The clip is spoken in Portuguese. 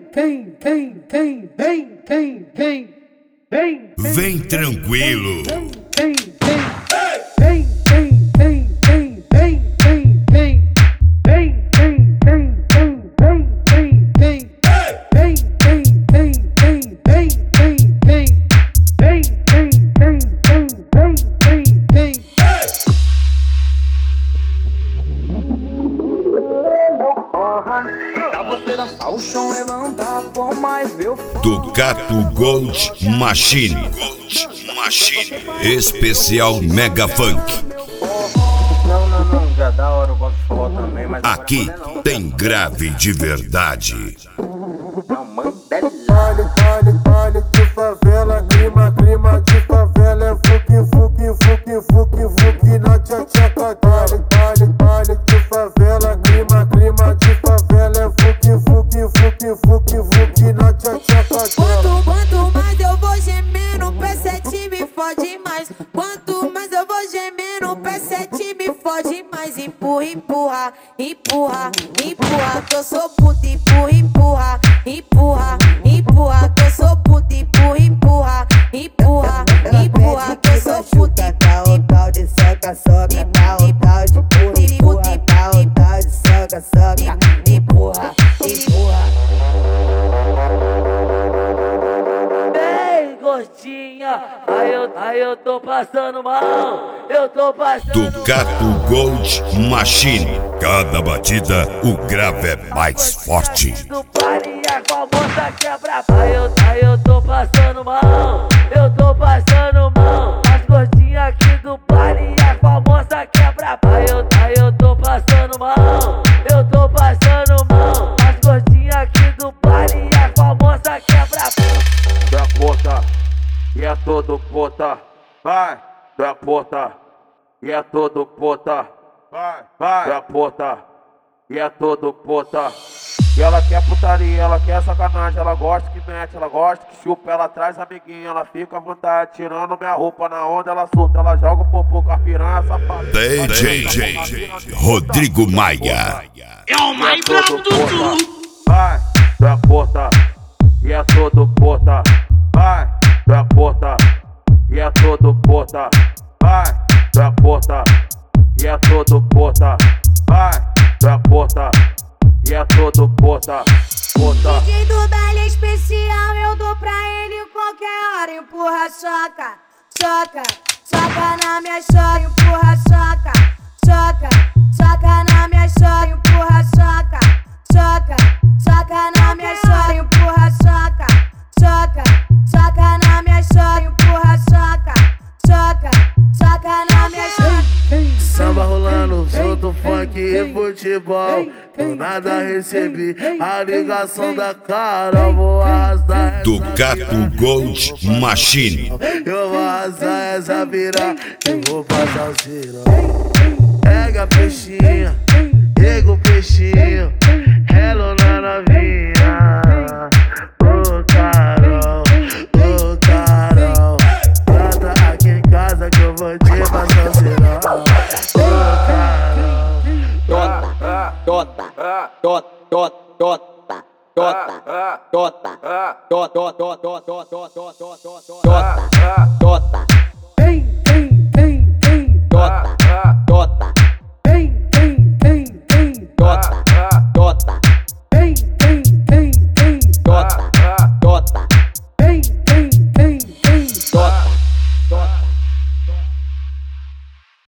Vem tranquilo. Ducato Gold Machine. Especial Mega Funk. Não, já da hora eu gosto de forró também, mas aqui tem grave de verdade. não, Mandela. Baile de favela, clima de favela, é fuque na tchaca. Baile de favela, clima de favela, é fuque na tchaca. Quanto mais eu vou gemer no P7 me fode mais. Quanto mais eu vou gemer no P7 me fode mais. Empurra, que eu sou puta. Empurra, que eu sou puta. Empurra, que eu sou puta. Tal de soca, tal de empurra, tal de soca, empurra. Ei, gordinha, aí eu tô passando mal, Ducato Gold Machine. Cada batida, o grave é mais forte. Do paria com a moça quebra. Aí eu tô passando mal, as gordinhas aqui do paria com a moça quebra. Aí eu tô passando mal, as gordinhas aqui do paria com a moça quebra. Da puta, e é todo puta, vai, da puta, e é todo puta, vai, da puta, e é todo puta. E ela quer putaria, ela quer sacanagem, ela gosta que mete, ela gosta que chupa, ela traz amiguinha, ela fica à vontade, tirando minha roupa na onda, ela solta, ela joga o popô com a piranha, safada. DJ Rodrigo Maia. É o mais brabo do sul. Vai, da puta, e é todo puta, vai, da puta, e é todo puta, vai, da puta, e é todo puta, vai, da puta, e é todo puta. DJ do baile especial, eu dou pra ele qualquer hora. Empurra, soca na minha choca. Empurra, soca na minha choca. Empurra, soca na minha choca. Empurra, soca na minha choca. Empurra, soca na minha choca. Samba rolando, solto funk e futebol. Do nada recebi a ligação da cara. Vou arrasar Ducato Gold Machine. eu vou arrasar essa vira e vou passar o cirão. Pega peixinho, pega o peixinho, hello na novinha. Ô Carol, trata aqui em casa que eu vou te passar o cirão. Ô Carol, Tota.